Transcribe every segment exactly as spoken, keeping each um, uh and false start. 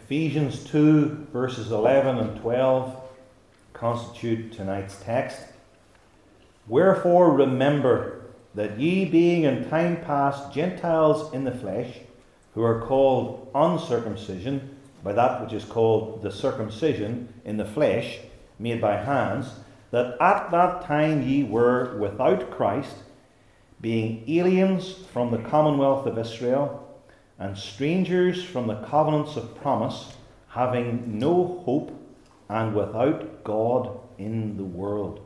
Ephesians two, verses eleven and twelve constitute tonight's text. Wherefore remember that ye being in time past Gentiles in the flesh, who are called uncircumcision by that which is called the circumcision in the flesh, made by hands, that at that time ye were without Christ, being aliens from the commonwealth of Israel, and strangers from the covenants of promise, having no hope, and without God in the world.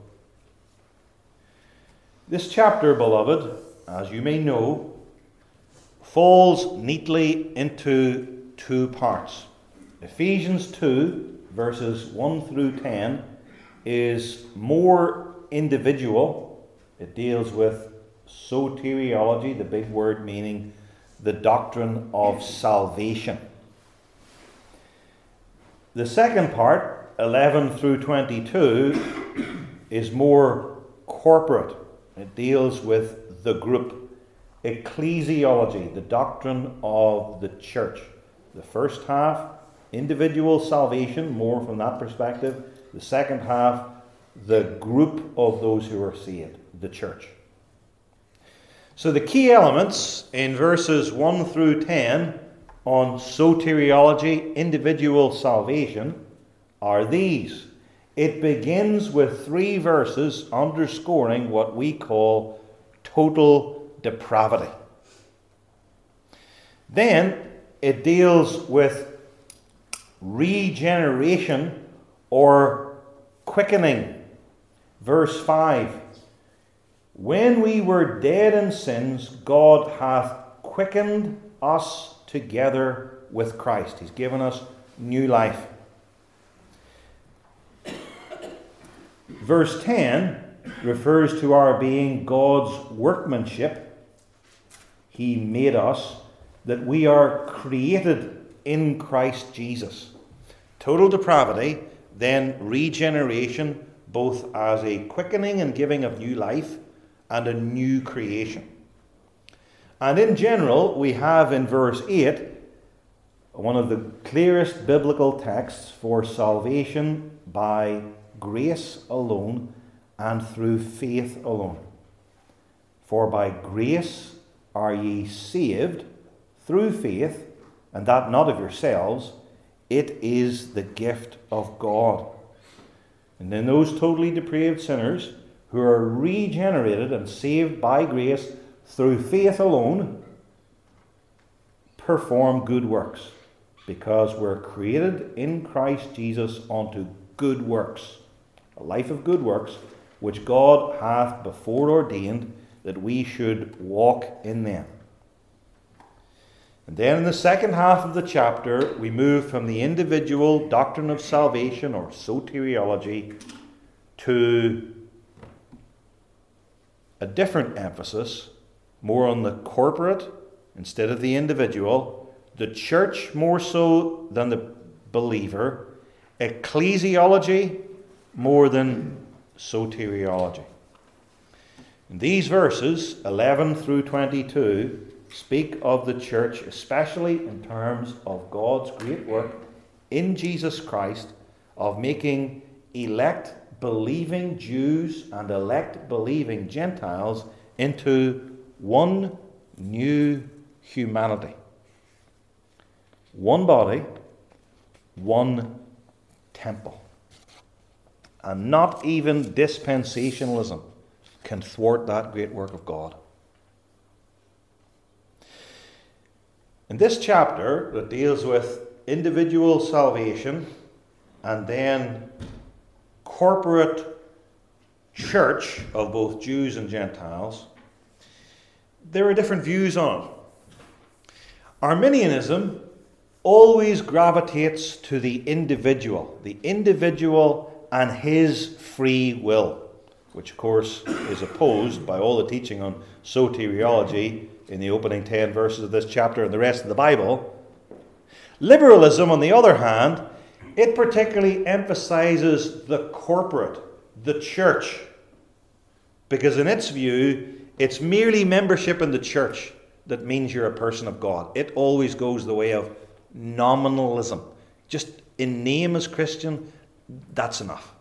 This chapter, beloved, as you may know, falls neatly into two parts. Ephesians two, verses one through ten, is more individual. It deals with soteriology, the big word meaning the doctrine of salvation. The second part, eleven through twenty-two, is more corporate. It deals with the group. Ecclesiology, the doctrine of the church. The first half, individual salvation, more from that perspective. The second half, the group of those who are saved, the church. So the key elements in verses one through ten on soteriology, individual salvation, are these. It begins with three verses underscoring what we call total depravity. Then it deals with regeneration or quickening. Verse five. When we were dead in sins, God hath quickened us together with Christ. He's given us new life. Verse ten refers to our being God's workmanship. He made us, that we are created in Christ Jesus. Total depravity, then regeneration, both as a quickening and giving of new life, and a new creation. And in general, we have in verse eight one of the clearest biblical texts for salvation by grace alone and through faith alone. For by grace are ye saved through faith, and that not of yourselves, it is the gift of God. And then those totally depraved sinners who are regenerated and saved by grace through faith alone perform good works, because we're created in Christ Jesus unto good works, a life of good works, which God hath before ordained that we should walk in them. And then in the second half of the chapter, we move from the individual doctrine of salvation or soteriology to a different emphasis, more on the corporate instead of the individual, the church more so than the believer, ecclesiology more than soteriology. And these verses, eleven through twenty-two, speak of the church, especially in terms of God's great work in Jesus Christ of making elect believing Jews and elect believing Gentiles into one new humanity. One body, one temple. And not even dispensationalism can thwart that great work of God. In this chapter that deals with individual salvation and then corporate church of both Jews and Gentiles, there are different views on it. Arminianism always gravitates to the individual, the individual and his free will, which of course is opposed by all the teaching on soteriology in the opening ten verses of this chapter and the rest of the Bible. Liberalism, on the other hand, it particularly emphasizes the corporate, the church, because in its view, it's merely membership in the church that means you're a person of God. It always goes the way of nominalism. just in name as Christian, that's enough.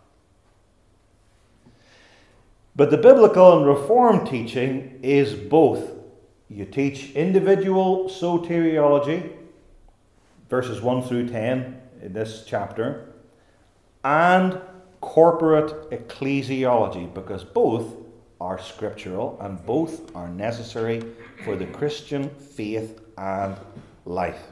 But the biblical and Reformed teaching is both. You teach individual soteriology, verses one through ten in this chapter, and corporate ecclesiology, because both are scriptural and both are necessary for the Christian faith and life.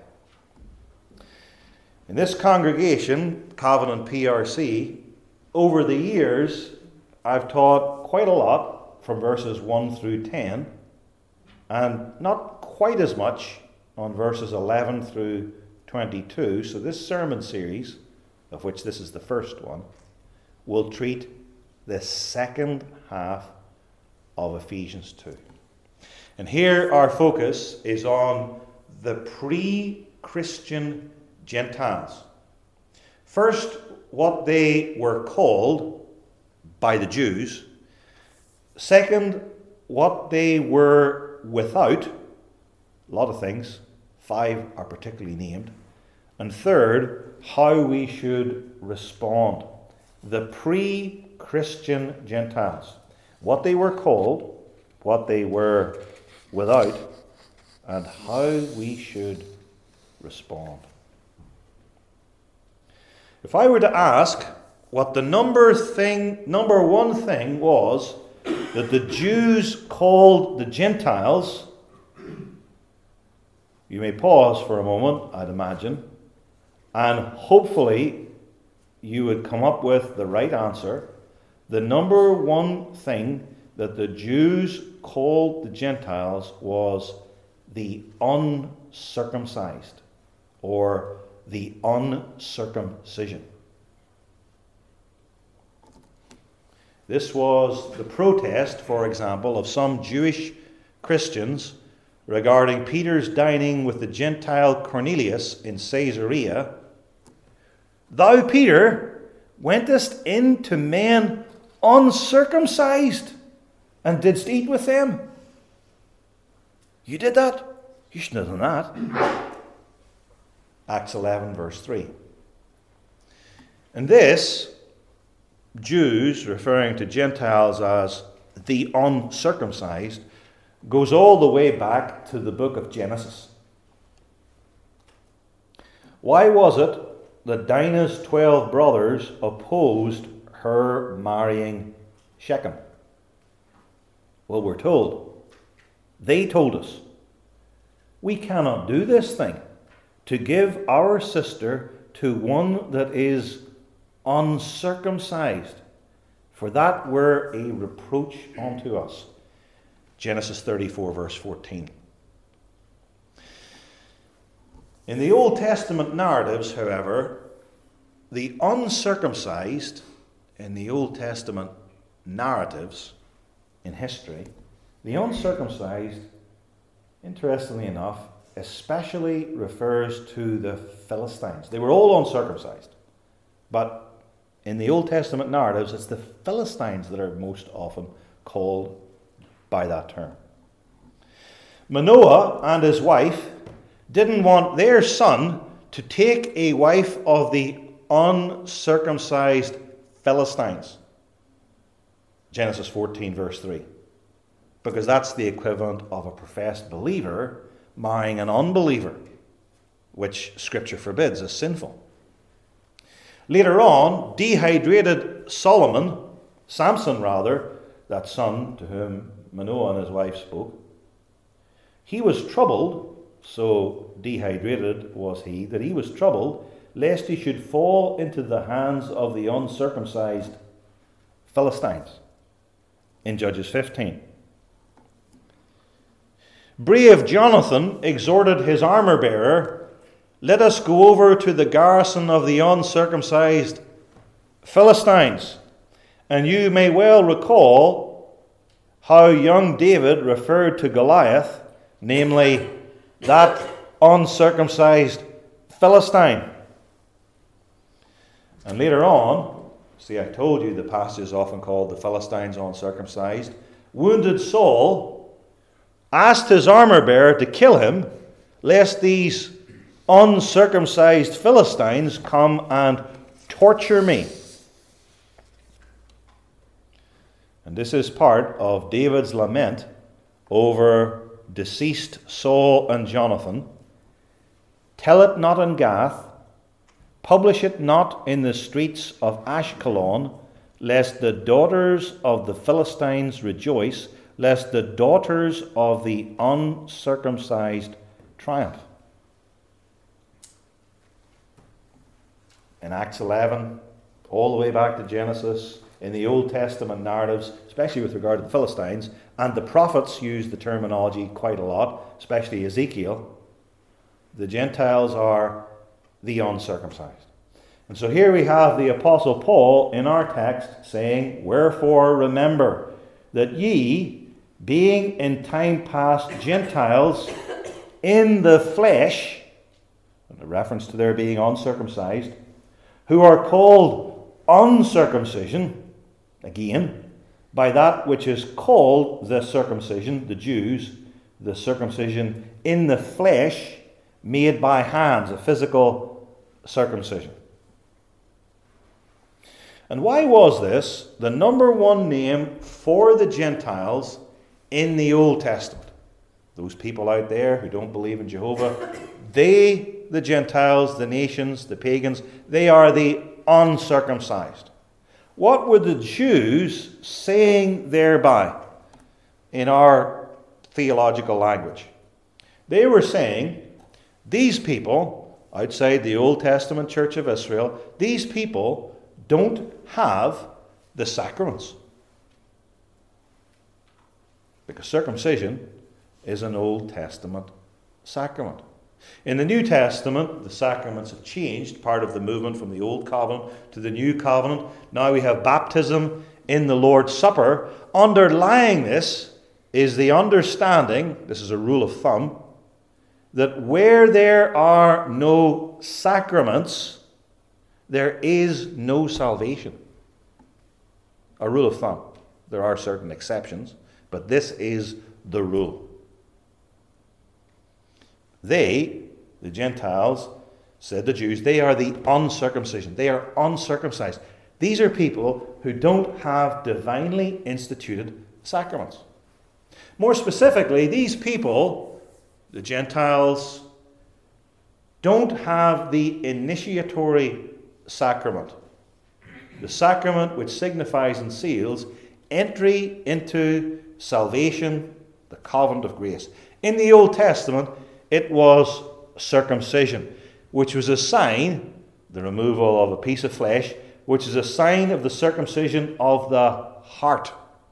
In this congregation, Covenant P R C, over the years, I've taught quite a lot from verses one through ten, and not quite as much on verses eleven through twenty-two. So this sermon series, of which this is the first one, will treat the second half of Ephesians two. And here our focus is on the pre-Christian Gentiles. First, what they were called by the Jews. Second, what they were without. A lot of things. Five are particularly named. And third, how we should respond. The pre-Christian Gentiles. What they were called, what they were without, and how we should respond. If I were to ask what the number thing, number one thing was that the Jews called the Gentiles, you may pause for a moment, I'd imagine, and hopefully you would come up with the right answer. The number one thing that the Jews called the Gentiles was the uncircumcised, or the uncircumcision. This was the protest, for example, of some Jewish Christians regarding Peter's dining with the Gentile Cornelius in Caesarea. Thou, Peter, wentest in to men uncircumcised, and didst eat with them. You did that? You shouldn't have done that. Acts eleven, verse three. And this, Jews referring to Gentiles as the uncircumcised, goes all the way back to the book of Genesis. Why was it that Dinah's twelve brothers opposed her marrying Shechem? Well, we're told. They told us, we cannot do this thing, to give our sister to one that is uncircumcised, for that were a reproach unto us. Genesis thirty-four, verse fourteen. In the Old Testament narratives, however, the uncircumcised in the Old Testament narratives in history, the uncircumcised, interestingly enough, especially refers to the Philistines. They were all uncircumcised, but in the Old Testament narratives, it's the Philistines that are most often called by that term. Manoah and his wife didn't want their son to take a wife of the uncircumcised Philistines. Genesis fourteen, verse three. Because that's the equivalent of a professed believer marrying an unbeliever, which Scripture forbids as sinful. Later on, dehydrated Solomon, Samson rather, that son to whom Manoah and his wife spoke, he was troubled, so dehydrated was he, that he was troubled, lest he should fall into the hands of the uncircumcised Philistines, in Judges fifteen. Brave Jonathan exhorted his armor-bearer, let us go over to the garrison of the uncircumcised Philistines. And you may well recall how young David referred to Goliath, namely that uncircumcised Philistine. And later on, see, I told you the passage is often called the Philistines uncircumcised. Wounded Saul asked his armor-bearer to kill him, lest these uncircumcised Philistines come and torture me. And this is part of David's lament over deceased Saul and Jonathan. Tell it not in Gath, publish it not in the streets of Ashkelon, lest the daughters of the Philistines rejoice, lest the daughters of the uncircumcised triumph. In Acts eleven, all the way back to Genesis, in the Old Testament narratives, especially with regard to the Philistines, and the prophets use the terminology quite a lot, especially Ezekiel, the Gentiles are the uncircumcised. And so here we have the Apostle Paul in our text saying, wherefore remember that ye, being in time past Gentiles in the flesh, in reference to their being uncircumcised, who are called uncircumcision, again, by that which is called the circumcision, the Jews, the circumcision in the flesh, made by hands, a physical circumcision. And why was this the number one name for the Gentiles in the Old Testament? Those people out there who don't believe in Jehovah, they, the Gentiles, the nations, the pagans, they are the uncircumcised. What were the Jews saying thereby in our theological language? They were saying, these people, outside the Old Testament Church of Israel, these people don't have the sacraments. Because circumcision is an Old Testament sacrament. In the New Testament, the sacraments have changed, part of the movement from the Old Covenant to the New Covenant. Now we have baptism in the Lord's Supper. Underlying this is the understanding, this is a rule of thumb, that where there are no sacraments, there is no salvation. A rule of thumb. There are certain exceptions, but this is the rule. They, the Gentiles, said the Jews, they are the uncircumcision. They are uncircumcised. These are people who don't have divinely instituted sacraments. More specifically, these people, the Gentiles, don't have the initiatory sacrament. The sacrament which signifies and seals entry into salvation, the covenant of grace. In the Old Testament, it was circumcision, which was a sign, the removal of a piece of flesh, which is a sign of the circumcision of the heart.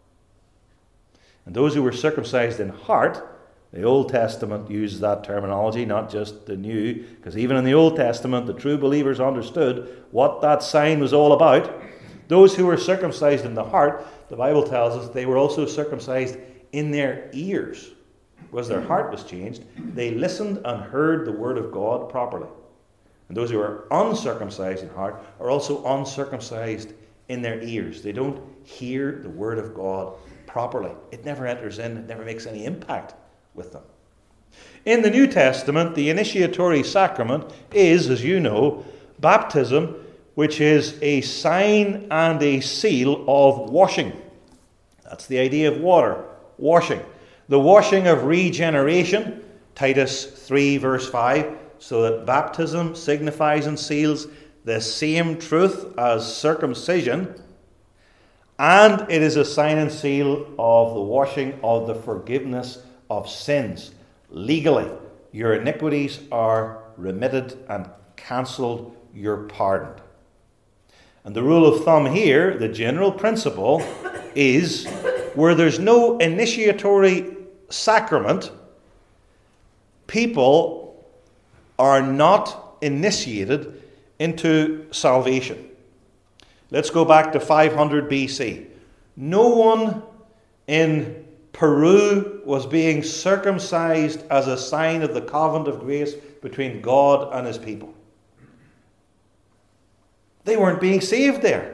And those who were circumcised in heart, the Old Testament uses that terminology, not just the New, because even in the Old Testament, the true believers understood what that sign was all about. Those who were circumcised in the heart, the Bible tells us they were also circumcised in their ears. Because their heart was changed, they listened and heard the word of God properly. And those who are uncircumcised in heart are also uncircumcised in their ears. They don't hear the word of God properly. It never enters in, it never makes any impact with them. In the New Testament, the initiatory sacrament is, as you know, baptism, which is a sign and a seal of washing. That's the idea of water, washing. The washing of regeneration, Titus three verse five, so that baptism signifies and seals the same truth as circumcision, and it is a sign and seal of the washing of the forgiveness of sins. Legally, your iniquities are remitted and cancelled, you're pardoned. And the rule of thumb here, the general principle, is where there's no initiatory sacrament, people are not initiated into salvation. Let's go back to five hundred B C. No one in Peru was being circumcised as a sign of the covenant of grace between God and his people. They weren't being saved there.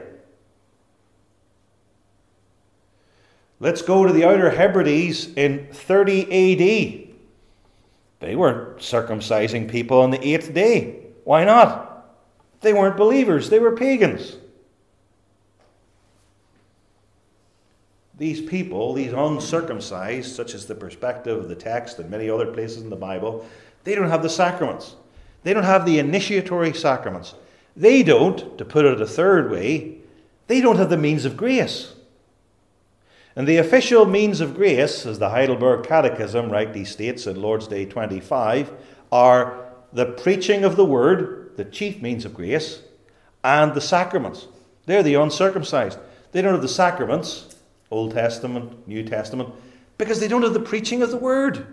Let's go to the Outer Hebrides in thirty A D. They weren't circumcising people on the eighth day. Why not? They weren't believers. They were pagans. These people, these uncircumcised, such as the perspective of the text and many other places in the Bible, they don't have the sacraments. They don't have the initiatory sacraments. They don't, to put it a third way, they don't have the means of grace. And the official means of grace, as the Heidelberg Catechism rightly states in Lord's Day twenty-five, are the preaching of the Word, the chief means of grace, and the sacraments. They're the uncircumcised. They don't have the sacraments, Old Testament, New Testament, because they don't have the preaching of the Word.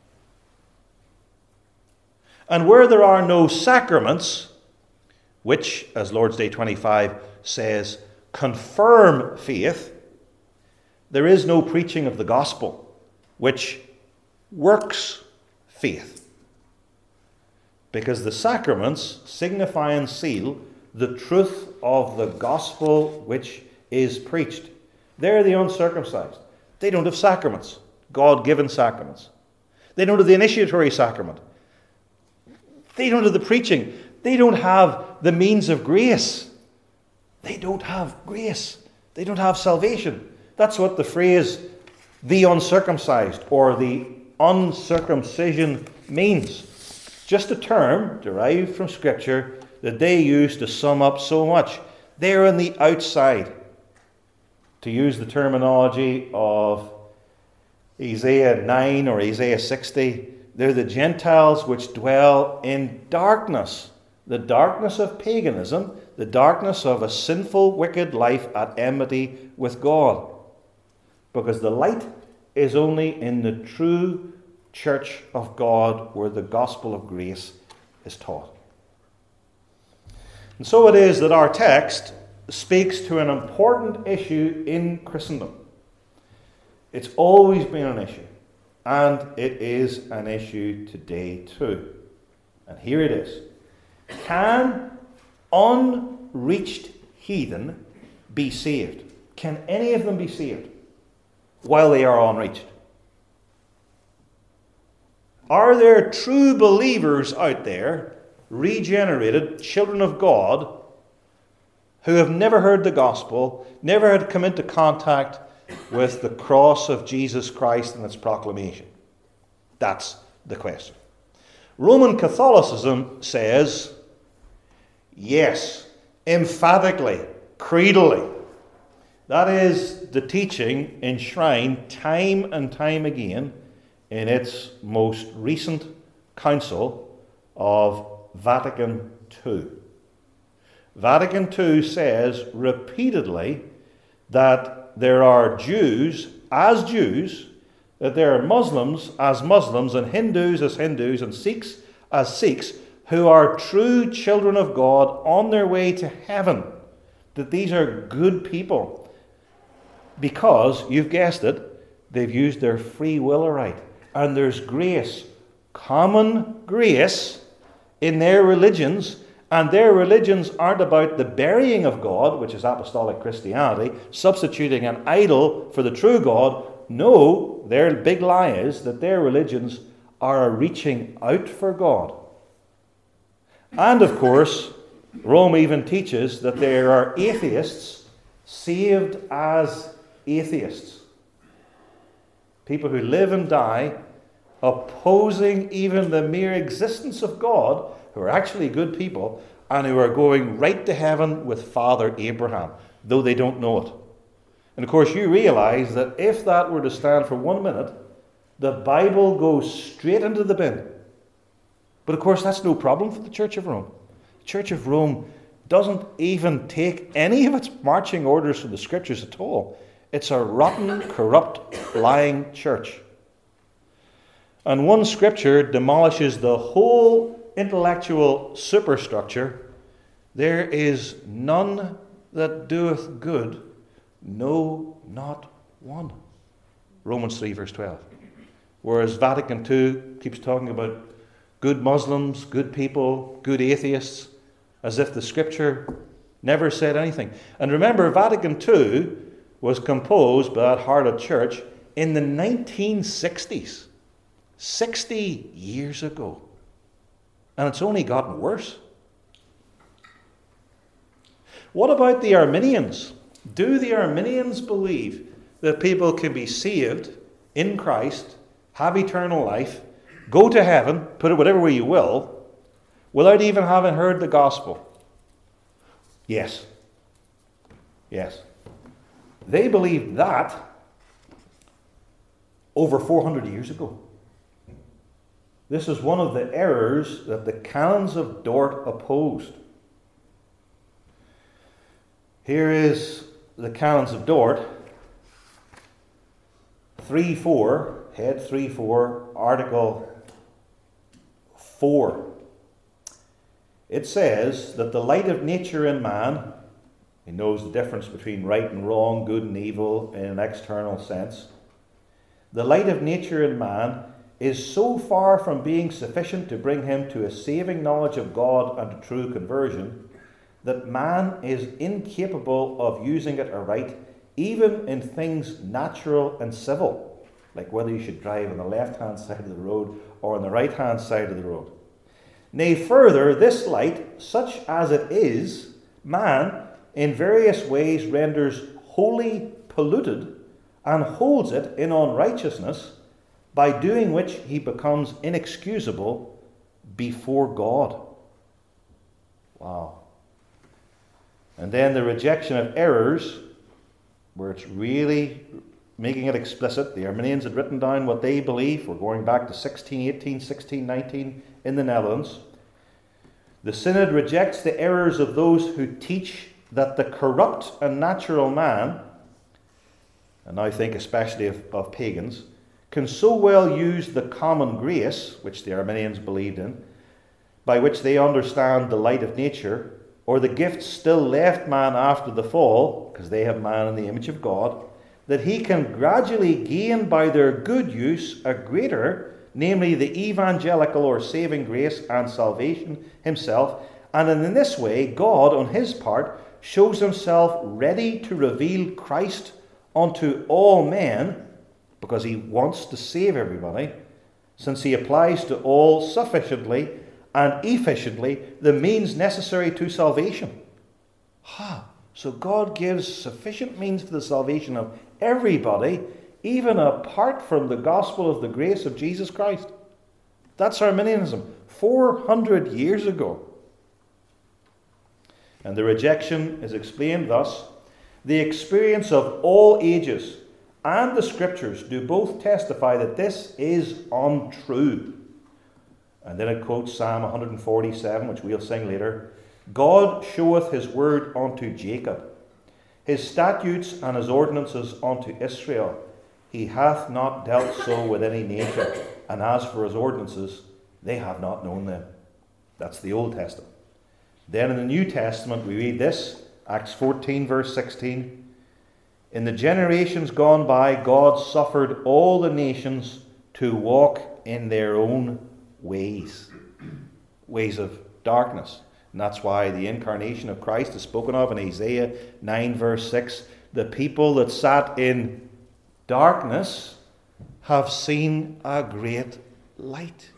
And where there are no sacraments, which, as Lord's Day twenty-five says, confirm faith, there is no preaching of the gospel, which works faith. Because the sacraments signify and seal the truth of the gospel which is preached. They're the uncircumcised. They don't have sacraments, God-given sacraments. They don't have the initiatory sacrament. They don't have the preaching. They don't have the means of grace. They don't have grace. They don't have salvation. That's what the phrase, the uncircumcised, or the uncircumcision means. Just a term derived from Scripture that they use to sum up so much. They're on the outside. To use the terminology of Isaiah nine or Isaiah sixty, they're the Gentiles which dwell in darkness. The darkness of paganism, the darkness of a sinful, wicked life at enmity with God. Because the light is only in the true church of God where the gospel of grace is taught. And so it is that our text speaks to an important issue in Christendom. It's always been an issue, and it is an issue today too. And here it is. Can unreached heathen be saved? Can any of them be saved while they are unreached? Are there true believers out there, regenerated children of God, who have never heard the gospel, never had come into contact with the cross of Jesus Christ and its proclamation? That's the question. Roman Catholicism says yes, emphatically, creedally. That is the teaching enshrined time and time again in its most recent council of Vatican Two. Vatican Two says repeatedly that there are Jews as Jews, that there are Muslims as Muslims, and Hindus as Hindus, and Sikhs as Sikhs, who are true children of God on their way to heaven. That these are good people. Because, you've guessed it, they've used their free will right. And there's grace, common grace, in their religions. And their religions aren't about the burying of God, which is apostolic Christianity, substituting an idol for the true God. No, their big lie is that their religions are a reaching out for God. And of course, Rome even teaches that there are atheists saved as atheists. People who live and die opposing even the mere existence of God, who are actually good people, and who are going right to heaven with Father Abraham, though they don't know it. And of course you realize that if that were to stand for one minute, the Bible goes straight into the bin. But of course that's no problem for the Church of Rome. The Church of Rome doesn't even take any of its marching orders from the Scriptures at all. It's a rotten, corrupt, lying church. And one Scripture demolishes the whole intellectual superstructure. There is none that doeth good, no, not one. Romans three verse twelve. Whereas Vatican Two keeps talking about good Muslims, good people, good atheists, as if the Scripture never said anything. And remember, Vatican Two was composed by that harlot church in the nineteen sixties. sixty years ago. And it's only gotten worse. What about the Arminians? Do the Arminians believe that people can be saved in Christ, have eternal life, go to heaven, put it whatever way you will, without even having heard the gospel? Yes. Yes. They believed that over four hundred years ago. This is one of the errors that the Canons of Dort opposed. Here is the Canons of Dort, three four, head three four, article four. It says that the light of nature in man, he knows the difference between right and wrong, good and evil in an external sense. The light of nature in man is so far from being sufficient to bring him to a saving knowledge of God and to true conversion, that man is incapable of using it aright, even in things natural and civil, like whether you should drive on the left-hand side of the road or on the right-hand side of the road. Nay, further, this light, such as it is, man in various ways renders wholly polluted and holds it in unrighteousness, by doing which he becomes inexcusable before God. Wow. And then the rejection of errors, where it's really making it explicit. The Arminians had written down what they believe. We're going back to sixteen eighteen, sixteen nineteen in the Netherlands. The Synod rejects the errors of those who teach that the corrupt and natural man, and I think especially of, of pagans, can so well use the common grace, which the Arminians believed in, by which they understand the light of nature, or the gifts still left man after the fall, because they have man in the image of God, that he can gradually gain by their good use a greater, namely the evangelical or saving grace and salvation himself, and in this way God, on his part, shows himself ready to reveal Christ unto all men, because he wants to save everybody, since he applies to all sufficiently and efficiently the means necessary to salvation. Ha! So God gives sufficient means for the salvation of everybody, even apart from the gospel of the grace of Jesus Christ. That's Arminianism, four hundred years ago. And the rejection is explained thus: the experience of all ages and the Scriptures do both testify that this is untrue. And then it quotes Psalm one forty-seven, which we'll sing later. God showeth his word unto Jacob, his statutes and his ordinances unto Israel. He hath not dealt so with any nation, and as for his ordinances, they have not known them. That's the Old Testament. Then in the New Testament we read this, Acts fourteen verse sixteen. In the generations gone by, God suffered all the nations to walk in their own ways, ways of darkness. And that's why the incarnation of Christ is spoken of in Isaiah nine verse six. The people that sat in darkness have seen a great light.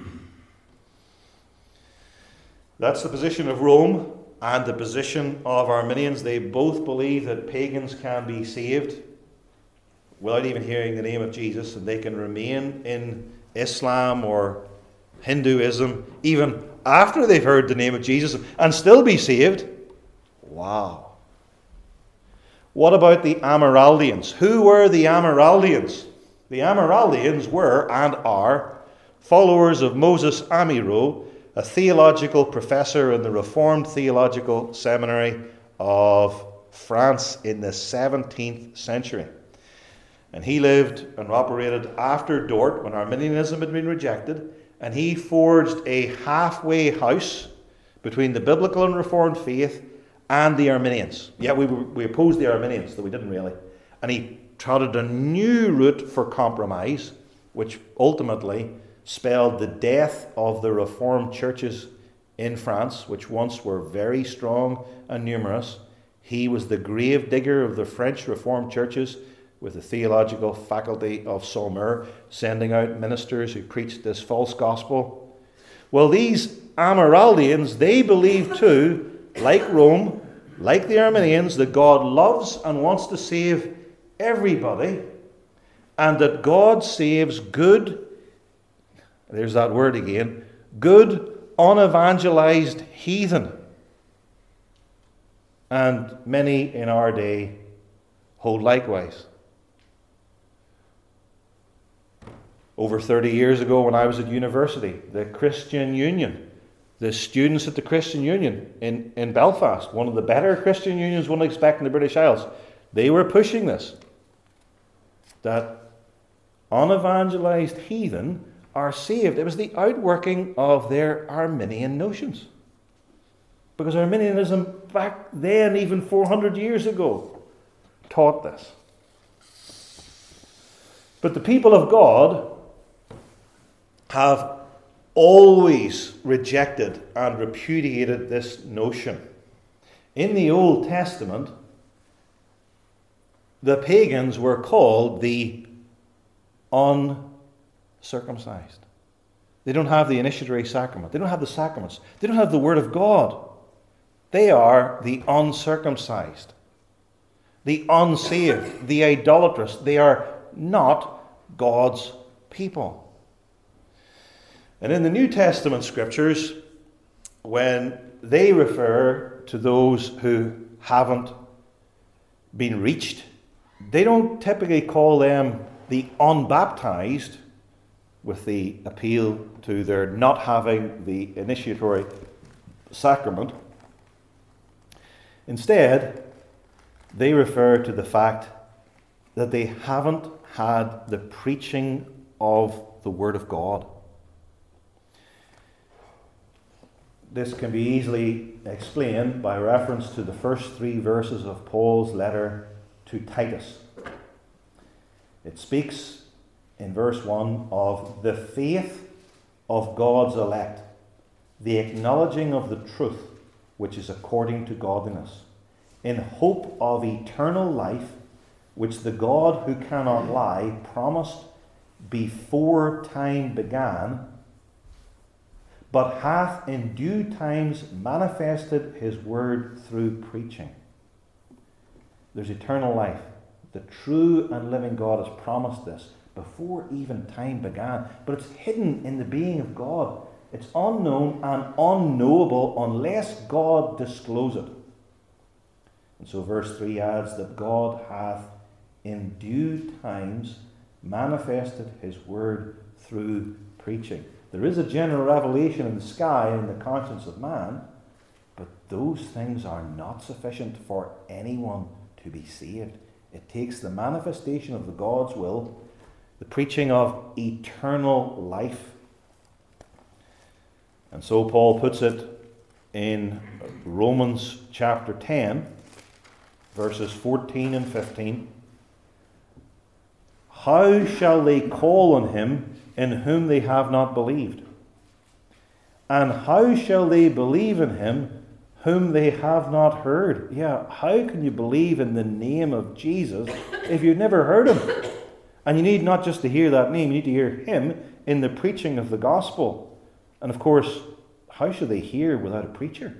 That's the position of Rome and the position of Arminians. They both believe that pagans can be saved without even hearing the name of Jesus, and they can remain in Islam or Hinduism even after they've heard the name of Jesus and still be saved. Wow. What about the Amyraldians? Who were the Amyraldians? The Amyraldians were and are followers of Moses Amyro, a theological professor in the Reformed Theological Seminary of France in the seventeenth century. And he lived and operated after Dort, when Arminianism had been rejected, and he forged a halfway house between the biblical and Reformed faith and the Arminians. Yeah, we, we opposed the Arminians, though we didn't really. And he trotted a new route for compromise, which ultimately spelled the death of the Reformed churches in France, which once were very strong and numerous. He was the grave digger of the French Reformed churches, with the theological faculty of Saumur, sending out ministers who preached this false gospel. Well, these Amyraldians, they believe too, like Rome, like the Arminians, that God loves and wants to save everybody, and that God saves good, there's that word again, good, unevangelized heathen. And many in our day hold likewise. Over thirty years ago, when I was at university, the Christian Union, the students at the Christian Union in, in Belfast, one of the better Christian unions one would expect in the British Isles, they were pushing this, that unevangelized heathen are saved. It was the outworking of their Arminian notions. Because Arminianism back then, even four hundred years ago, taught this. But the people of God have always rejected and repudiated this notion. In the Old Testament, the pagans were called the uncircumcised. They don't have the initiatory sacrament. They don't have the sacraments. They don't have the Word of God. They are the uncircumcised, the unsaved, the idolatrous. They are not God's people. And in the New Testament scriptures, when they refer to those who haven't been reached, they don't typically call them the unbaptized, with the appeal to their not having the initiatory sacrament. Instead, they refer to the fact that they haven't had the preaching of the Word of God. This can be easily explained by reference to the first three verses of Paul's letter to Titus. It speaks in verse one of the faith of God's elect, the acknowledging of the truth which is according to godliness, in hope of eternal life, which the God who cannot lie promised before time began, but hath in due times manifested his word through preaching. There's eternal life. The true and living God has promised this before even time began, but it's hidden in the being of God. It's unknown and unknowable unless God disclose it. And so verse three adds that God hath in due times manifested his word through preaching. There is a general revelation in the sky and in the conscience of man, but those things are not sufficient for anyone to be saved. It takes the manifestation of the God's will, the preaching of eternal life. And so Paul puts it in Romans chapter ten, verses fourteen and fifteen. How shall they call on him in whom they have not believed? And how shall they believe in him whom they have not heard? Yeah, how can you believe in the name of Jesus if you've never heard him? And you need not just to hear that name, you need to hear him in the preaching of the gospel. And of course, how should they hear without a preacher?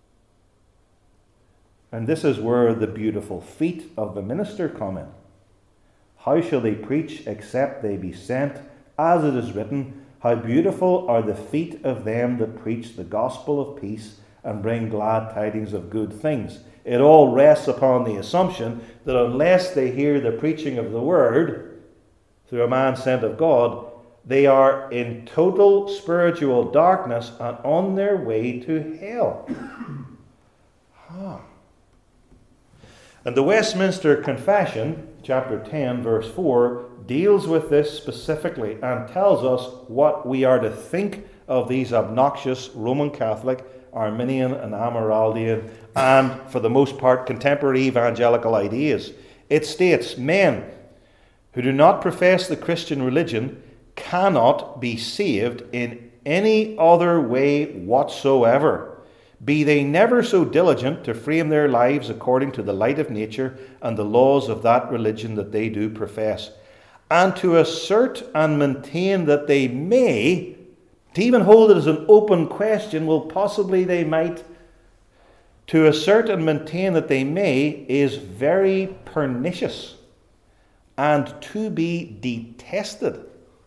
And this is where the beautiful feet of the minister come in. How shall they preach except they be sent? As it is written, how beautiful are the feet of them that preach the gospel of peace and bring glad tidings of good things. It all rests upon the assumption that unless they hear the preaching of the word through a man sent of God, they are in total spiritual darkness and on their way to hell. Huh. And the Westminster Confession, chapter ten, verse four, deals with this specifically and tells us what we are to think of these obnoxious Roman Catholic, Arminian and Amyraldian, and for the most part contemporary evangelical ideas. It states, men who do not profess the Christian religion cannot be saved in any other way whatsoever, Be they never so diligent to frame their lives according to the light of nature and the laws of that religion that they do profess, and to assert and maintain that they may, to even hold it as an open question, well, possibly they might, to assert and maintain that they may is very pernicious and to be detested.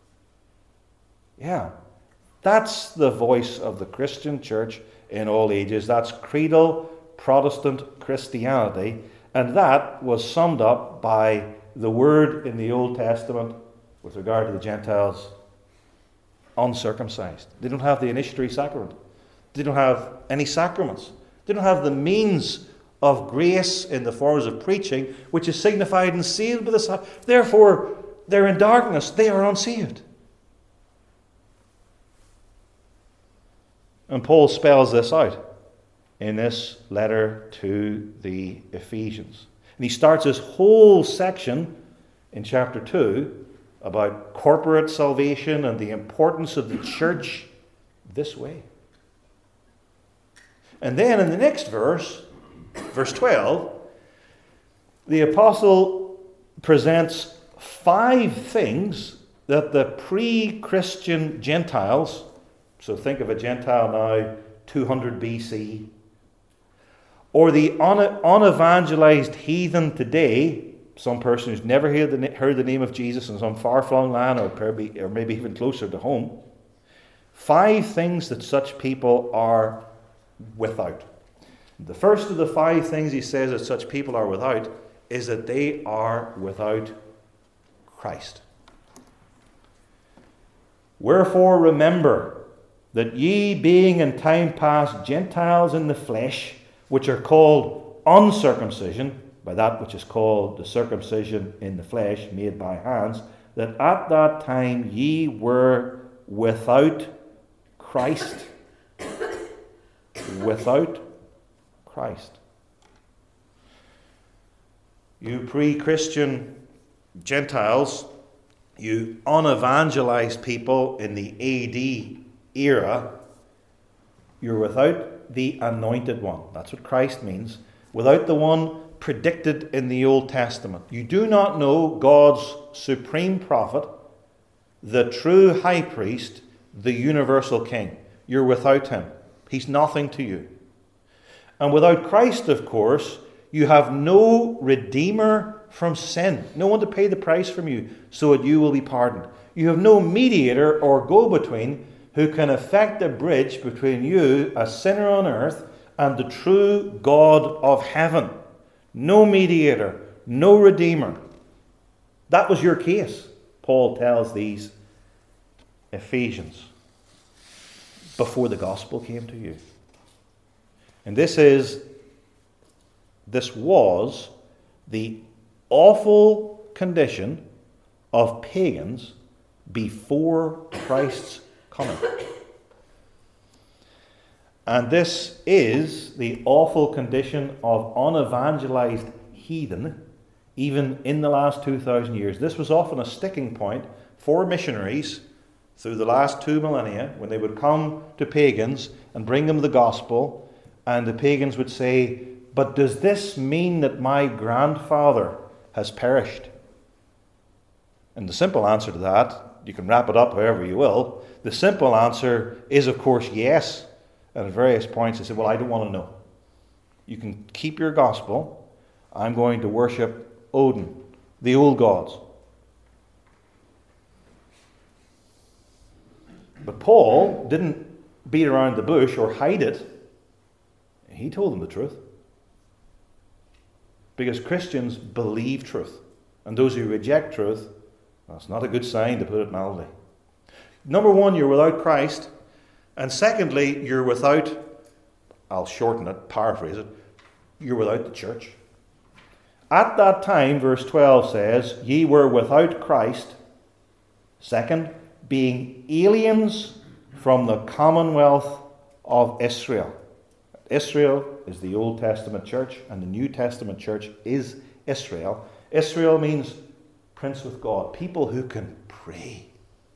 Yeah, that's the voice of the Christian church in all ages. That's creedal Protestant Christianity, and that was summed up by the word in the Old Testament with regard to the Gentiles: uncircumcised. They don't have the initiatory sacrament. They don't have any sacraments. They don't have the means of grace in the forms of preaching, which is signified and sealed by the sacrament. Therefore, they're in darkness. They are unsaved. And Paul spells this out in this letter to the Ephesians. And he starts this whole section in chapter two about corporate salvation and the importance of the church this way. And then in the next verse, verse twelve, the apostle presents five things that the pre-Christian Gentiles, so think of a Gentile now, two hundred B C, or the un- unevangelized heathen today, some person who's never heard the, heard the name of Jesus in some far-flung land, or maybe, or maybe even closer to home, five things that such people are without. The first of the five things he says that such people are without is that they are without Christ. Wherefore remember that ye, being in time past Gentiles in the flesh, which are called uncircumcision, by that which is called the circumcision in the flesh made by hands, that at that time ye were without Christ. Without Christ. You pre-Christian Gentiles, you unevangelized people in the A D era, you're without the anointed one. That's what Christ means. Without the one predicted in the Old Testament. You do not know God's supreme prophet, the true high priest, the universal king. You're without him. He's nothing to you. And without Christ, of course, you have no redeemer from sin. No one to pay the price from you so that you will be pardoned. You have no mediator or go-between who can effect a bridge between you, a sinner on earth, and the true God of heaven. No mediator, no redeemer. That was your case, Paul tells these Ephesians, before the gospel came to you. And this is, this was the awful condition of pagans before Christ's coming. And this is the awful condition of unevangelized heathen, even in the last two thousand years. This was often a sticking point for missionaries through the last two millennia, when they would come to pagans and bring them the gospel, and the pagans would say, but does this mean that my grandfather has perished? And the simple answer to that, you can wrap it up however you will, the simple answer is, of course, yes. And at various points they say, well, I don't want to know. You can keep your gospel. I'm going to worship Odin, the old gods. But Paul didn't beat around the bush or hide it. He told them the truth. Because Christians believe truth. And those who reject truth, that's not a good sign, to put it mildly. Number one, you're without Christ. And secondly, you're without, I'll shorten it, paraphrase it, you're without the church. At that time, verse twelve says, ye were without Christ. Second, being aliens from the commonwealth of Israel. Israel is the Old Testament church, and the New Testament church is Israel. Israel means prince with God, people who can pray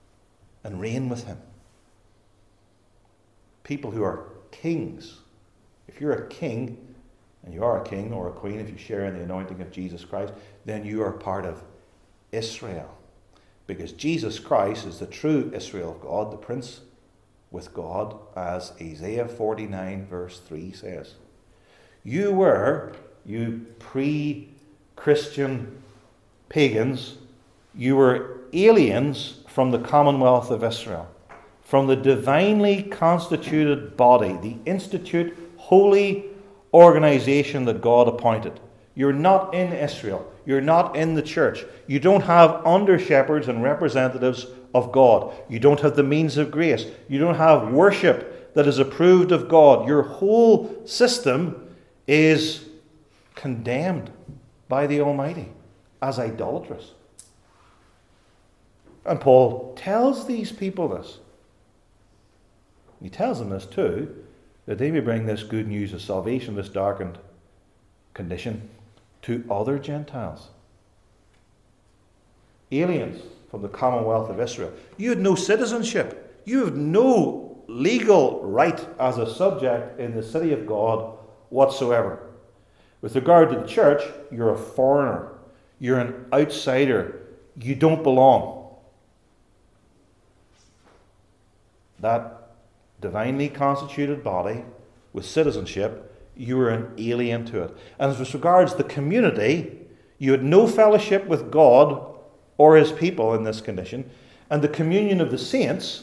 and reign with him. People who are kings If you're a king, and you are a king or a queen, if you share in the anointing of Jesus Christ, then you are part of Israel. Because Jesus Christ is the true Israel of God, the Prince with God, as Isaiah forty-nine verse three says. You were, you pre-Christian pagans, you were aliens from the commonwealth of Israel, from the divinely constituted body, the institute, holy organization that God appointed. You're not in Israel. You're not in the church. You don't have under-shepherds and representatives of God. You don't have the means of grace. You don't have worship that is approved of God. Your whole system is condemned by the Almighty as idolatrous. And Paul tells these people this. He tells them this too, that they may bring this good news of salvation, this darkened condition, to other Gentiles. Aliens from the commonwealth of Israel. You had no citizenship. You have no legal right as a subject in the city of God whatsoever. With regard to the church, you're a foreigner. You're an outsider. You don't belong. That divinely constituted body with citizenship, you were an alien to it. And as regards the community, you had no fellowship with God or his people in this condition. And the communion of the saints,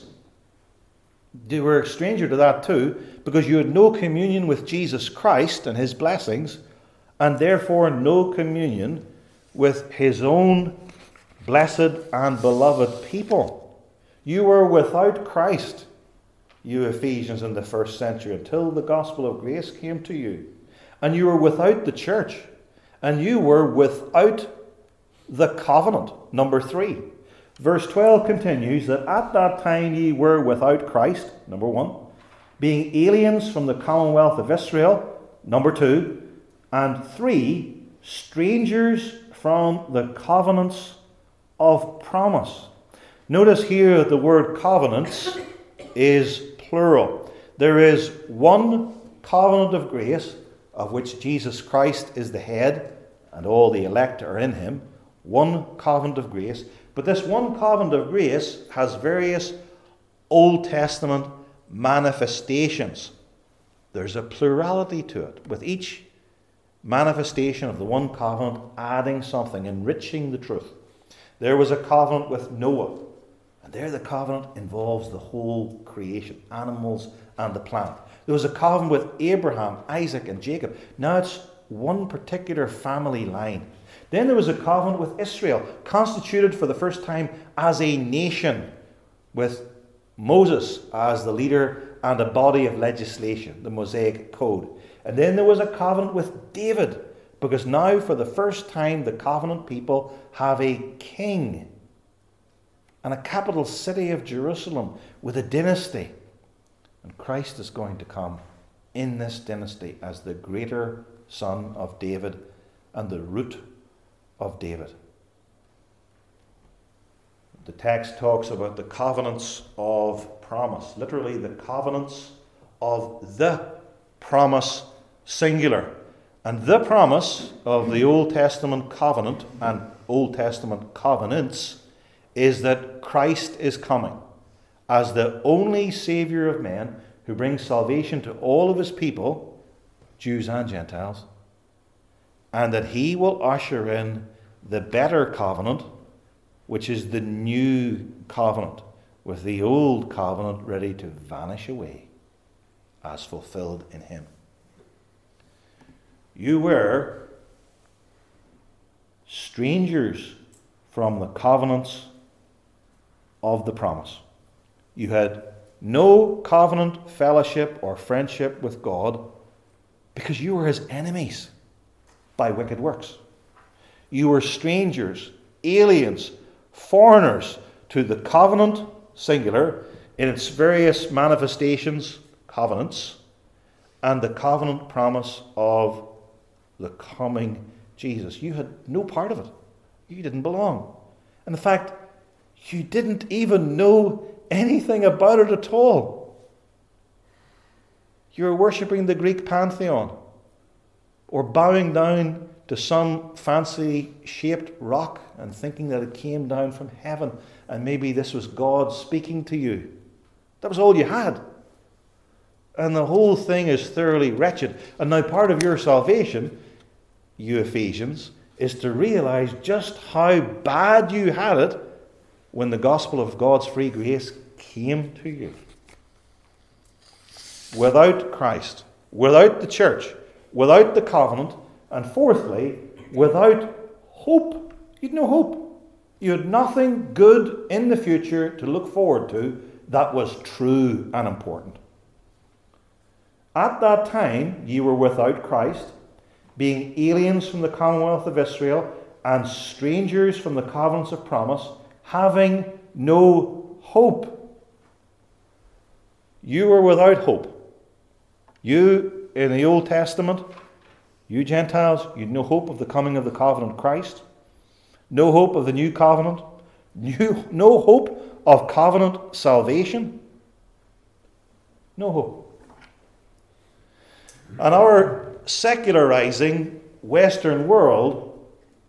they were a stranger to that too, because you had no communion with Jesus Christ and his blessings, and therefore no communion with his own blessed and beloved people. You were without Christ, you Ephesians in the first century, until the gospel of grace came to you. And you were without the church. And you were without the covenant. Number three. Verse twelve continues that at that time ye were without Christ, number one, being aliens from the commonwealth of Israel, number two, and three, strangers from the covenants of promise. Notice here that the word covenants is plural. There is one covenant of grace, of which Jesus Christ is the head, and all the elect are in him. One covenant of grace. But this one covenant of grace has various Old Testament manifestations. There's a plurality to it, with each manifestation of the one covenant adding something, enriching the truth. There was a covenant with Noah. And there the covenant involves the whole creation, animals and the plant. There was a covenant with Abraham, Isaac and Jacob. Now it's one particular family line. Then there was a covenant with Israel, constituted for the first time as a nation, with Moses as the leader and a body of legislation, the Mosaic Code. And then there was a covenant with David, because now for the first time the covenant people have a king and a capital city of Jerusalem with a dynasty. And Christ is going to come in this dynasty as the greater son of David and the root of David. The text talks about the covenants of promise. Literally, the covenants of the promise, singular. And the promise of the Old Testament covenant and Old Testament covenants is that Christ is coming as the only Saviour of men who brings salvation to all of his people, Jews and Gentiles, and that he will usher in the better covenant, which is the new covenant, with the old covenant ready to vanish away as fulfilled in him. You were strangers from the covenants of the promise. You had no covenant fellowship or friendship with God because you were his enemies by wicked works. You were strangers, aliens, foreigners to the covenant, singular, in its various manifestations, covenants, and the covenant promise of the coming Jesus. You had no part of it. You didn't belong. And in fact, you didn't even know anything about it at all. You're worshipping the Greek pantheon, or bowing down to some fancy shaped rock and thinking that it came down from heaven and maybe this was God speaking to you. That was all you had. And the whole thing is thoroughly wretched. And now part of your salvation, you Ephesians, is to realize just how bad you had it when the gospel of God's free grace came to you. Without Christ, without the church, without the covenant, and fourthly, without hope. You had no hope. You had nothing good in the future to look forward to that was true and important. At that time, you were without Christ, being aliens from the commonwealth of Israel and strangers from the covenants of promise, having no hope. You were without hope. You, in the Old Testament, you Gentiles, you had no hope of the coming of the covenant Christ, no hope of the new covenant, new, no hope of covenant salvation, no hope. And our secularizing Western world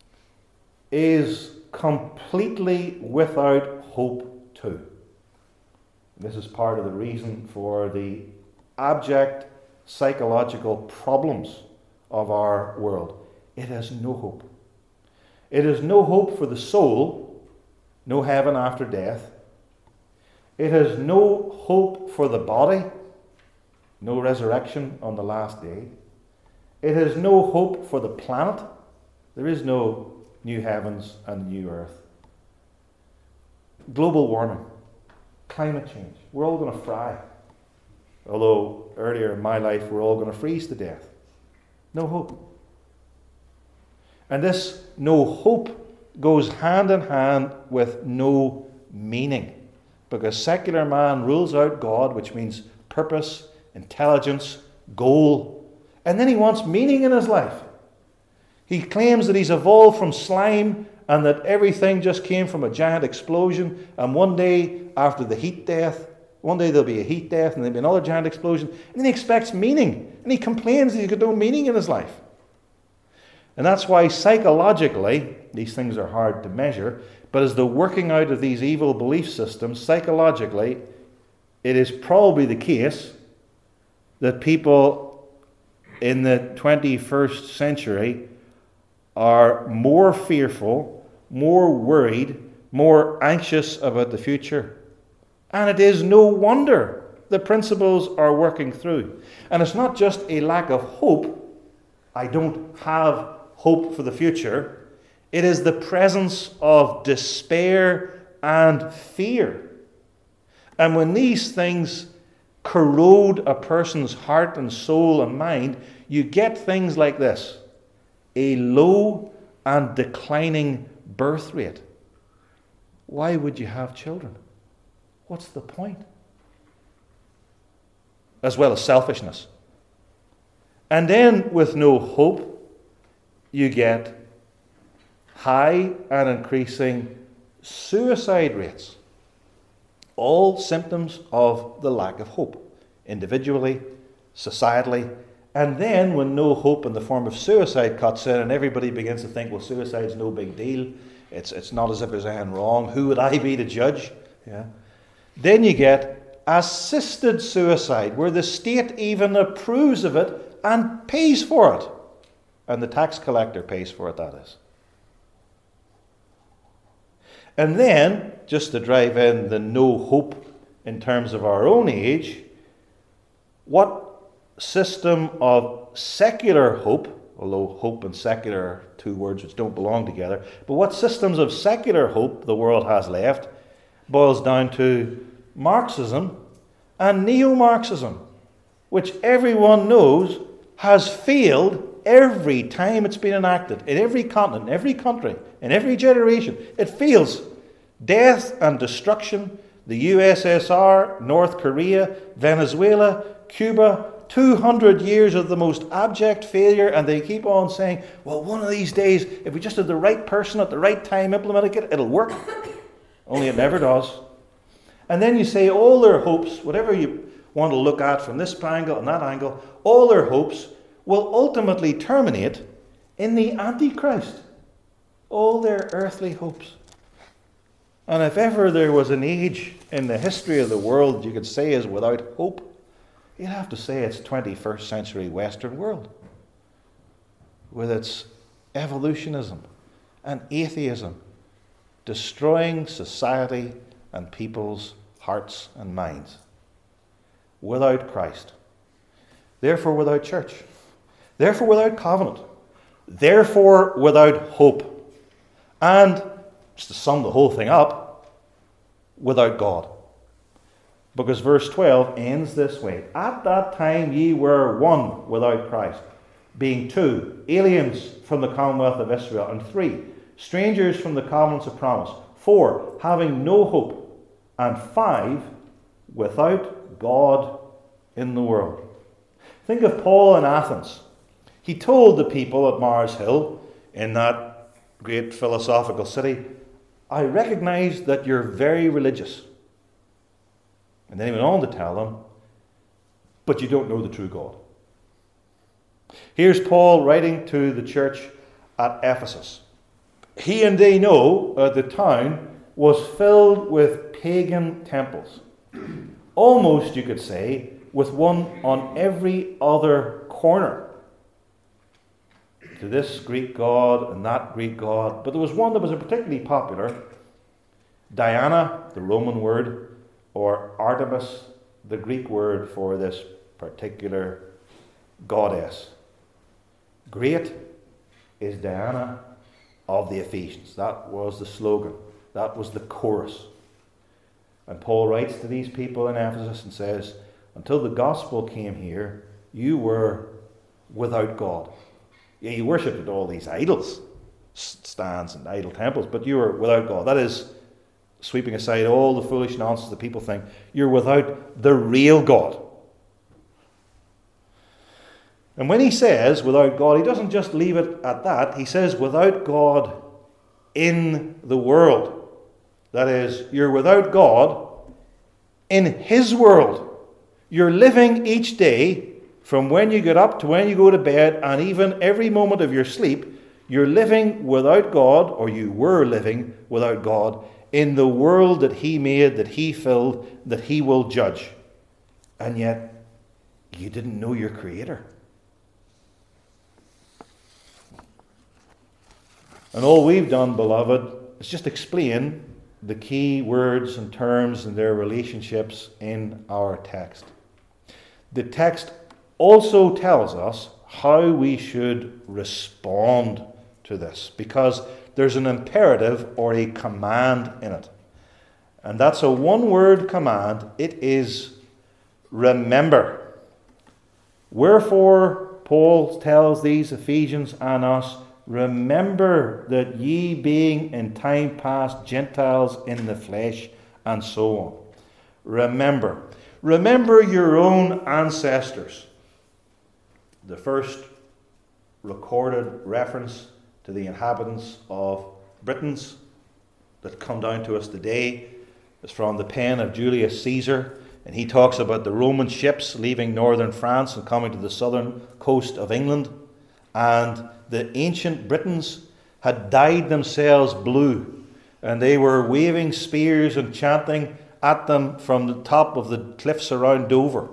is completely without hope too. This is part of the reason for the abject psychological problems of our world. It has no hope. It has no hope for the soul, no heaven after death. It has no hope for the body, no resurrection on the last day. It has no hope for the planet. There is no new heavens and new earth. Global warming, climate change. We're all going to fry. Although earlier in my life we're all going to freeze to death. No hope. And this no hope goes hand in hand with no meaning. Because secular man rules out God, which means purpose, intelligence, goal. And then he wants meaning in his life. He claims that he's evolved from slime and that everything just came from a giant explosion. And one day after the heat death, one day there'll be a heat death and there'll be another giant explosion. And then he expects meaning. And he complains that he's got no meaning in his life. And that's why psychologically, these things are hard to measure, but as the working out of these evil belief systems, psychologically, it is probably the case that people in the twenty-first century are more fearful, more worried, more anxious about the future. And it is no wonder the principles are working through. And it's not just a lack of hope. I don't have hope for the future. It is the presence of despair and fear. And when these things corrode a person's heart and soul and mind, you get things like this: a low and declining birth rate. Why would you have children? What's the point? As well as selfishness. And then, with no hope, you get high and increasing suicide rates. All symptoms of the lack of hope, individually, societally. And then, when no hope in the form of suicide cuts in and everybody begins to think, well, suicide's no big deal. It's, it's not as if there's anything wrong. Who would I be to judge? Yeah. Then you get assisted suicide, where the state even approves of it and pays for it. And the tax collector pays for it, that is. And then, just to drive in the no hope in terms of our own age, what system of secular hope, although hope and secular are two words which don't belong together, but what systems of secular hope the world has left boils down to Marxism and neo-Marxism, which everyone knows has failed every time it's been enacted, in every continent, in every country, in every generation. It fails. Death and destruction, the U S S R, North Korea, Venezuela, Cuba, two hundred years of the most abject failure, and they keep on saying, well, one of these days, if we just had the right person at the right time implementing it, it'll work. Only it never does. And then you say all their hopes, whatever you, want to look at from this angle and that angle, all their hopes will ultimately terminate in the Antichrist. All their earthly hopes. And if ever there was an age in the history of the world you could say is without hope, you'd have to say it's twenty-first century Western world. With its evolutionism and atheism destroying society and people's hearts and minds. Without Christ. Therefore without church. Therefore without covenant. Therefore without hope. And, just to sum the whole thing up, without God. Because verse twelve ends this way. At that time ye were one without Christ, being two, aliens from the commonwealth of Israel, and three, strangers from the covenants of promise, four, having no hope, and five, without God in the world. Think of Paul in Athens. He told the people at Mars Hill, in that great philosophical city, I recognize that you're very religious. And then he went on to tell them, but you don't know the true God. Here's Paul writing to the church at Ephesus. He and they know uh, the town was filled with pagan temples. Almost, you could say, with one on every other corner. To this Greek god and that Greek god. But there was one that was particularly popular. Diana, the Roman word, or Artemis, the Greek word for this particular goddess. Great is Diana of the Ephesians. That was the slogan. That was the chorus. And Paul writes to these people in Ephesus and says, until the gospel came here, you were without God. Yeah, you worshipped all these idols, stands and idol temples, but you were without God. That is, sweeping aside all the foolish nonsense that people think, you're without the real God. And when he says without God, he doesn't just leave it at that. He says without God in the world. That is, you're without God in his world. You're living each day from when you get up to when you go to bed, and even every moment of your sleep, you're living without God, or you were living without God, in the world that he made, that he filled, that he will judge. And yet, you didn't know your Creator. And all we've done, beloved, is just explain the key words and terms and their relationships in our text. The text also tells us how we should respond to this, because there's an imperative or a command in it. And that's a one-word command. It is remember. Wherefore, Paul tells these Ephesians and us, remember that ye being in time past Gentiles in the flesh, and so on. Remember. Remember your own ancestors. The first recorded reference to the inhabitants of Britons that come down to us today is from the pen of Julius Caesar, and he talks about the Roman ships leaving northern France and coming to the southern coast of England, and the ancient Britons had dyed themselves blue, and they were waving spears and chanting at them from the top of the cliffs around Dover.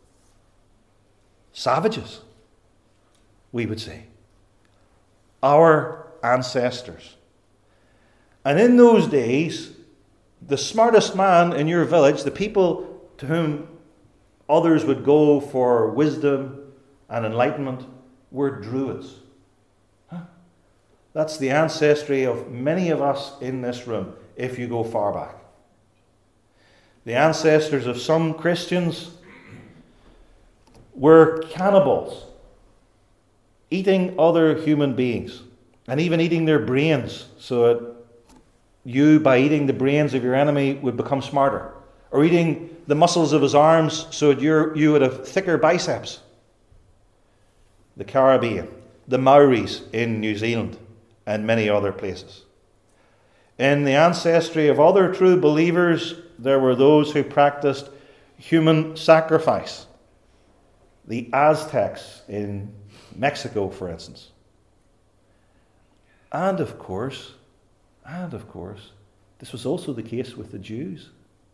Savages, we would say. Our ancestors. And in those days, the smartest man in your village, the people to whom others would go for wisdom and enlightenment, were Druids. Huh? That's the ancestry of many of us in this room, if you go far back. The ancestors of some Christians were cannibals, eating other human beings, and even eating their brains, so that you, by eating the brains of your enemy, would become smarter. Or eating the muscles of his arms, so that you're, you would have thicker biceps. The Caribbean, the Maoris in New Zealand, and many other places. In the ancestry of other true believers, there were those who practiced human sacrifice. The Aztecs in Mexico, for instance. And of course, and of course, this was also the case with the Jews,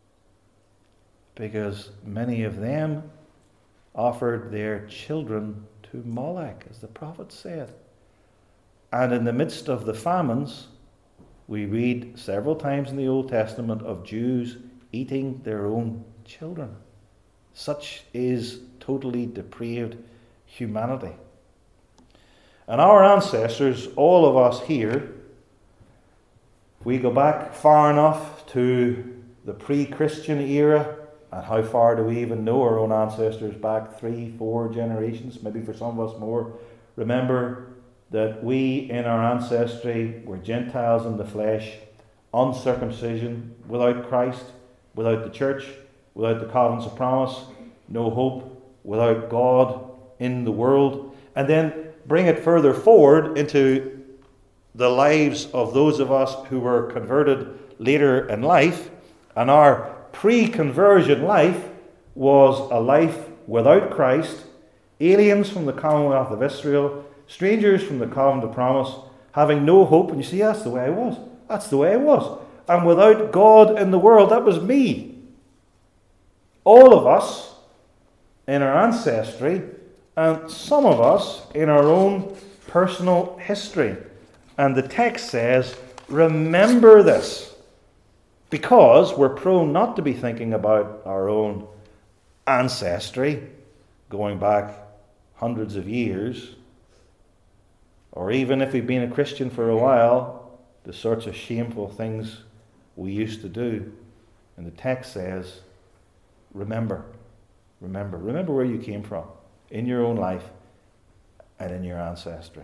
because many of them offered their children to Molech, as the prophet said. And in the midst of the famines, we read several times in the Old Testament of Jews eating their own children. Such is totally depraved humanity. And our ancestors, all of us here, if we go back far enough to the pre-Christian era, and how far do we even know our own ancestors back three, four generations, maybe for some of us more, remember that we in our ancestry were Gentiles in the flesh, uncircumcision, without Christ, without the church, without the covenants of promise, no hope, without God in the world. And then bring it further forward into the lives of those of us who were converted later in life, and our pre-conversion life was a life without Christ, aliens from the commonwealth of Israel, strangers from the covenant of promise, having no hope. And you see, that's the way I was. That's the way I was. And without God in the world, that was me. All of us in our ancestry, and some of us in our own personal history. And the text says, remember this, because we're prone not to be thinking about our own ancestry going back hundreds of years, or even if we've been a Christian for a while, the sorts of shameful things we used to do. And the text says, remember, remember, remember where you came from in your own life and in your ancestry.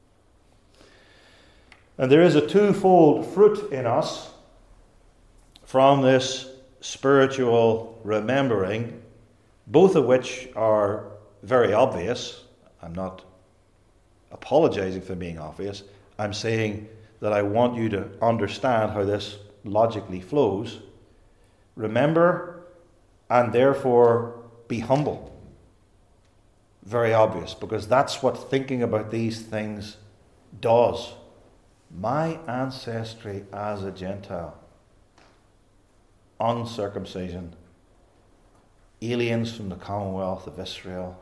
And there is a twofold fruit in us from this spiritual remembering, both of which are very obvious. I'm not apologizing for being obvious. I'm saying that I want you to understand how this logically flows. Remember, and therefore be humble. Very obvious, because that's what thinking about these things does. My ancestry as a Gentile, uncircumcision, aliens from the commonwealth of Israel,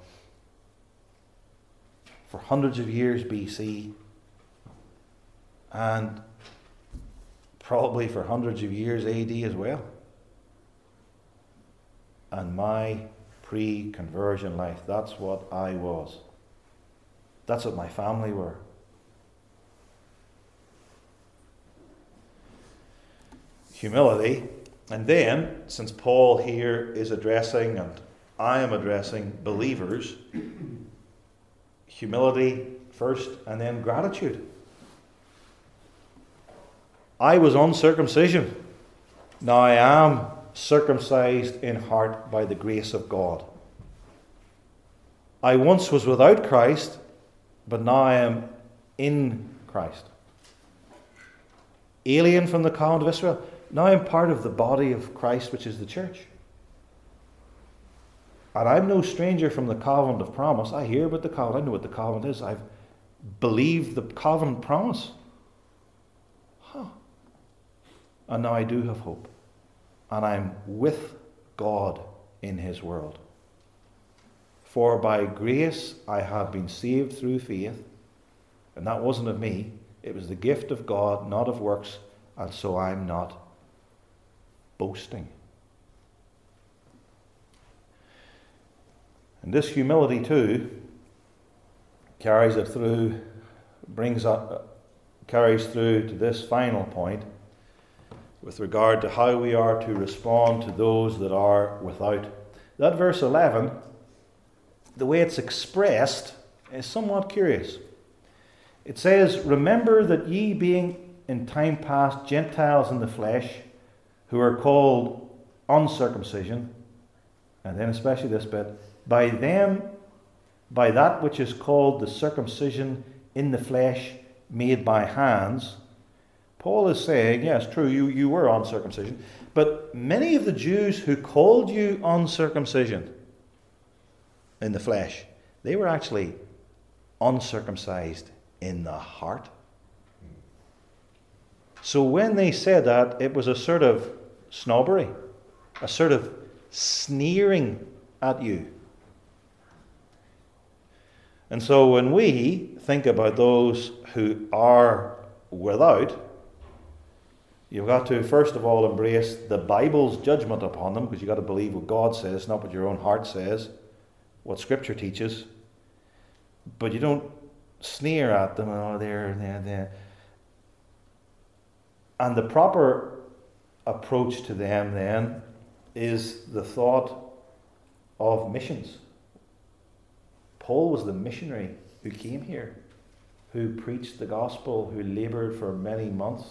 for hundreds of years B C, and probably for hundreds of years A D as well. And my pre-conversion life, that's what I was. That's what my family were. Humility. And then, since Paul here is addressing, and I am addressing believers, humility first, and then gratitude. I was uncircumcision. Now I am circumcised in heart by the grace of God. I once was without Christ, but now I am in Christ. Alien from the covenant of Israel. Now I'm part of the body of Christ, which is the church. And I'm no stranger from the covenant of promise. I hear about the covenant. I know what the covenant is. I've believed the covenant promise. Huh. And now I do have hope. And I'm with God in his world. For by grace I have been saved through faith. And that wasn't of me. It was the gift of God, not of works. And so I'm not boasting. And this humility too carries it through, brings up, carries through to this final point with regard to how we are to respond to those that are without. That verse eleven, the way it's expressed, is somewhat curious. It says, remember that ye being in time past Gentiles in the flesh, who are called uncircumcision, and then especially this bit, by them, by that which is called the circumcision in the flesh made by hands. Paul is saying, yes, true, you, you were uncircumcision, but many of the Jews who called you uncircumcision in the flesh, they were actually uncircumcised in the heart. So when they said that, it was a sort of snobbery, a sort of sneering at you. And so when we think about those who are without, you've got to first of all embrace the Bible's judgment upon them, because you've got to believe what God says, not what your own heart says, what Scripture teaches. But you don't sneer at them, oh, they're, they're, they're. And the proper approach to them then is the thought of missions. Paul was the missionary who came here, who preached the gospel, who laboured for many months.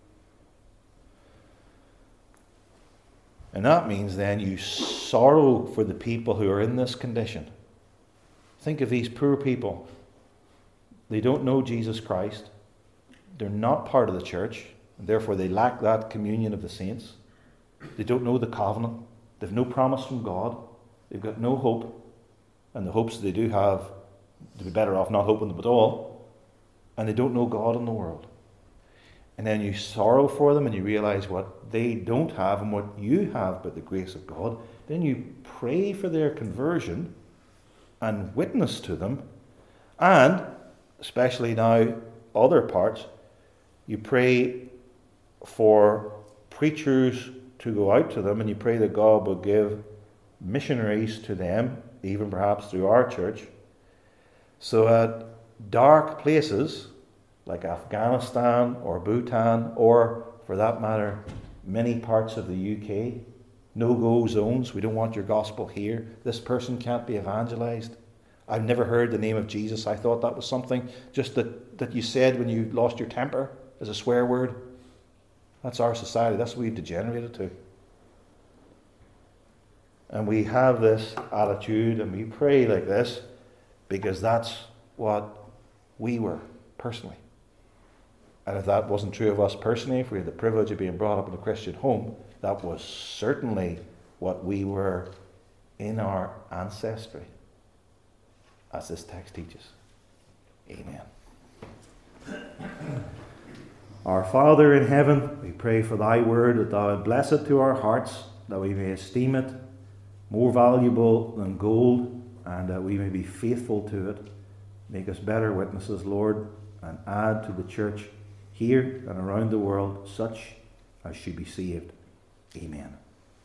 And that means then you sorrow for the people who are in this condition. Think of these poor people. They don't know Jesus Christ. They're not part of the church, and therefore they lack that communion of the saints. They don't know the covenant. They've no promise from God. They've got no hope. And the hopes they do have, they'd be better off not hoping them at all. And they don't know God in the world. And then you sorrow for them and you realize what they don't have and what you have by the grace of God. Then you pray for their conversion and witness to them. And, especially now, other parts, you pray for preachers to go out to them, and you pray that God will give missionaries to them, even perhaps through our church, so at dark places like Afghanistan or Bhutan, or for that matter, many parts of the U K, no-go zones, we don't want your gospel here, this person can't be evangelized. I've never heard the name of Jesus. I thought that was something just that, that you said when you lost your temper as a swear word. That's our society. That's what we've degenerated to. And we have this attitude and we pray like this because that's what we were personally. And if that wasn't true of us personally, if we had the privilege of being brought up in a Christian home, that was certainly what we were in our ancestry, as this text teaches. Amen. Our Father in heaven, we pray for thy word, that thou would bless it to our hearts, that we may esteem it more valuable than gold, and that we may be faithful to it. Make us better witnesses, Lord, and add to the church here and around the world such as should be saved. Amen.